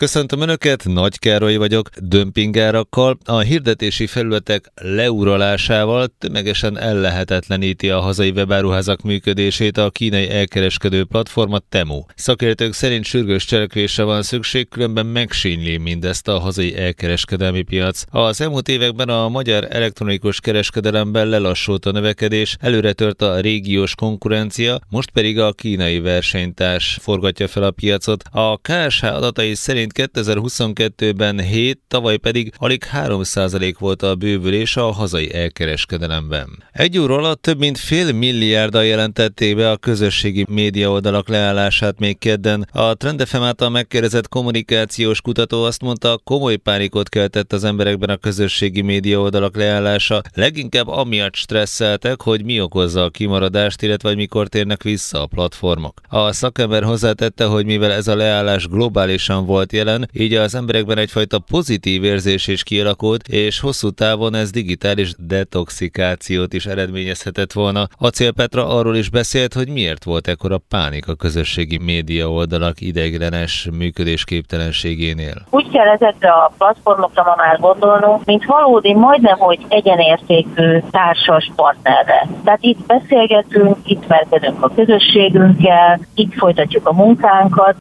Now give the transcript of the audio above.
Köszöntöm Önöket, Nagy Károly vagyok. Dömpingárakkal, a hirdetési felületek leuralásával tömegesen ellehetetleníti a hazai webáruházak működését a kínai elkereskedő platforma Temu. Szakértők szerint sürgős cselekvésre van szükség, különben megsínyli mindezt a hazai elkereskedelmi piac. Az elmúlt években a magyar elektronikus kereskedelemben lelassult a növekedés, előre tört a régiós konkurencia, most pedig a kínai versenytárs forgatja fel a piacot. A KSH adatai szerint 2022-ben 7, tavaly pedig alig 3% volt a bővülés a hazai elkereskedelemben. Egy óra alatt több mint $500 milliárddal jelentették be a közösségi média oldalak leállását még kedden. A Trend FM által megkérdezett kommunikációs kutató azt mondta, komoly pánikot keltett az emberekben a közösségi média oldalak leállása. Leginkább amiatt stresszeltek, hogy mi okozza a kimaradást, illetve hogy mikor térnek vissza a platformok. A szakember hozzátette, hogy mivel ez a leállás globálisan volt jelen, így az emberekben egyfajta pozitív érzés is kialakult, és hosszú távon ez digitális detoxikációt is eredményezhetett volna. Acél Petra arról is beszélt, hogy miért volt ekkora pánik a közösségi média oldalak ideiglenes működésképtelenségénél. Úgy kell ezekre a platformokra ma már gondolnunk, mint valódi, majdnem, hogy egyenértékű társas partnerre. Tehát itt beszélgetünk, itt ismerkedünk a közösségünkkel, itt folytatjuk a munkánkat,